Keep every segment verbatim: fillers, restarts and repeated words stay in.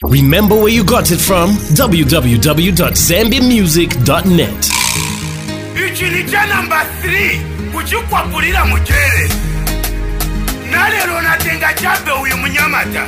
Remember where you got it from? w w w dot zambia music dot net. Ichilicha number three, kuchikwapulira mujere. Nalero natenga chape uyu munyamata.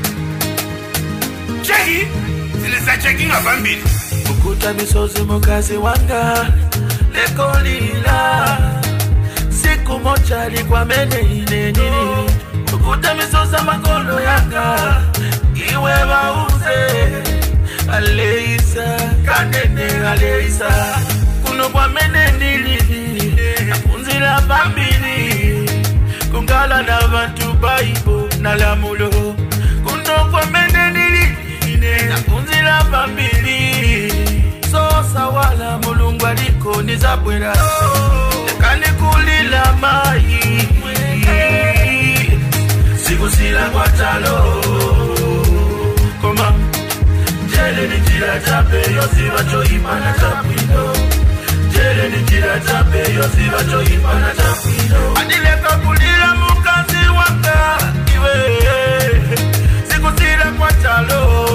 Cheki, zilisa cheki nga bambili. Ukuta misozi mukazi wanga, lekolila. Siku mocha likwa mene ine nini. Ukuta misozi makolo yanga, iwe bauze. Aleisa, kanene aleisa. Kuno kwa mene nili, napunzila bambili. Kungala na vantu baibo, nalamulo. Kuno kwa mene nili, napunzila bambili. So sawala mulungu aliko nizabwera. Nekane kulila mai. Sikusila kwa talo. Koma jele ni jira chape yosiva choimana chapindo. Jele ni jira chape yosiva choimana chapindo. Adileka kulila mukazi wanga iwe. Sikusila kwa talo.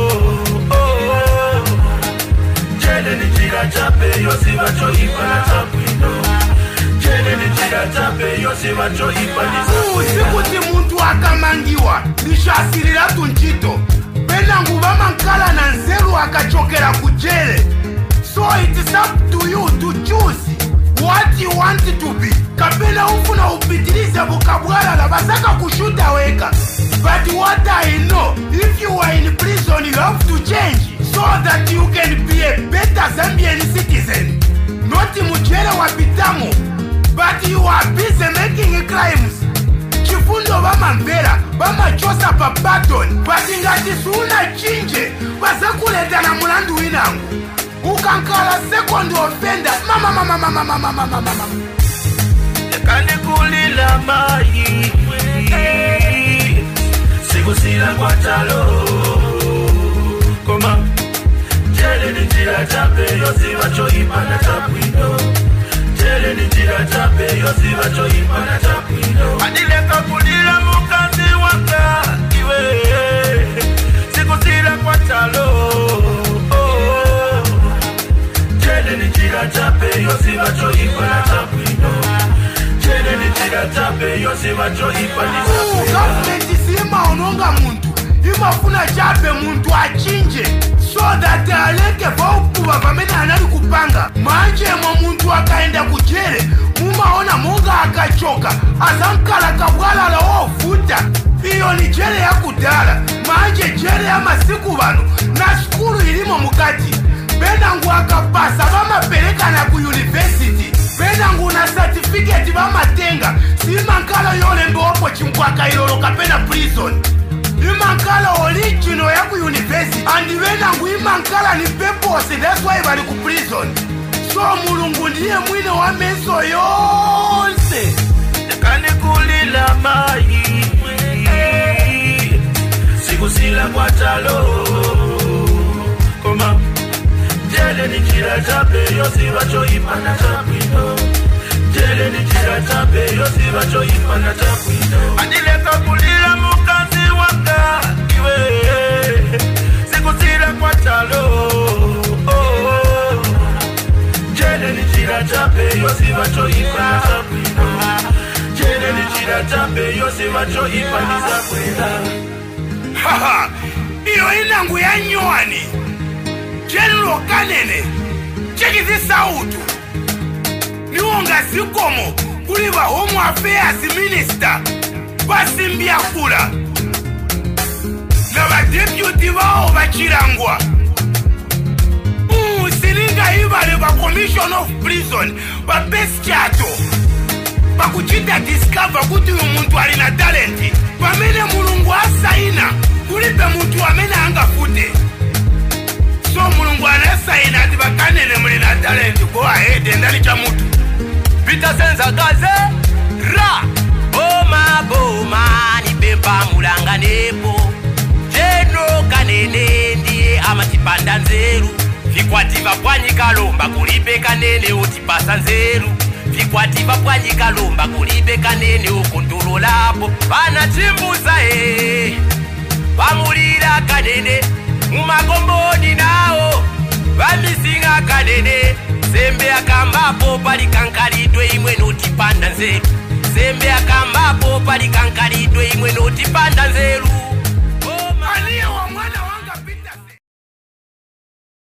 Jele ni jira chape yosiva choimana chapindo. Jele ni jira chape yosiva choimana chapindo. Sikuti muntu akamangiwa nishasirira tunchito. Bena nguva mankala na nzeru akachokera kujele. So it is up to you to choose what you want to be. Kapena ufuna upitilize bukabwala la basaka kushuta weka. But what I know, if you are in prison you have to change so that you can be a better Zambian citizen. Not mujele wa bitamu, but you are busy making crimes. Chifundo bama mbera, bama chosa pa baton. Batingati suna chinje, basakuleta na mulandu winangu. Ukankala second offender. Mama mama mama mama mama mama. Nekane kulila mai. Sikusila kwa talo. Koma jele ni jira chape yosiva choimana chapindo. Jele ni jira chape yosiva choimana chapindo. Adileka kulila mukazi wanga iwe. Sikusila kwa talo. Jele ni jira chape yosiva choimana chapindo. Jele ni jira chape yosiva choimana chapindo. Government sima ononga muntu. Imafuna chape muntu achinje. So that aleke vaukuwa vamena anali kupanga. Manje mwa muntu akaenda kujele. Mumaona munga akachoka. Azankala kabwala la ofuta. Iyo ni jele ya kudala. Manje jele ya masiku vano. Na skulu ilimo mukati. Benangu akapasa vama peleka na ku university. Benangu na certificate vama tenga. Simankala yole mbopo chimkwaka ilolo kapena prison. Imankala original ya ku university. And benangu imankala ni pepose. That's why bali ku prison. So mulungu ndiye mwine wa meso yonse. Nekane kulila mai. Sikusila kwa talo. Koma jele ni jira chape yosiva choimana chapindo. Jele ni jira chape yosiva choimana chapindo. Adileka kulila mukazi wanga iwe. Sikusila kwa talo. Jele ni jira chape yosiva choimana chapindo. Jele ni jira chape yosiva choimana chapindo. Haha, iyo inangu ya nywani. General Kanene, cheki zi sautu. Niwonga sikomo, kuliva Home Affairs Minister, basimbia kula. Na ba deputy wao bachirangwa. Mm, silinga ibale ba Commission of Prison, ba peschato. Bakuchita discover kuti umuntu ali na talenti. Pamene mulungu asaina, kulipe muntu amene anga fute. So mulungu anasaina ati bakanene muli na talenti. Go ahead, endali cha mutu. Vita senza gaze ra boma boma ni bemba mulanga nepo. Jeno Kanene ndiye amatipanda nzeru. Vikwativa pwanyika lomba kulipe Kanene utipasa nzeru. Vikwativa pwanyika lomba kulipe Kanene ukontrolo lapo. Bana chimbuza e Bamulira Kanene kanene sembe akambapo pali kankalidwe imwe notipanda nzeru sembe akambapo pali kankalidwe imwe notipanda nzeru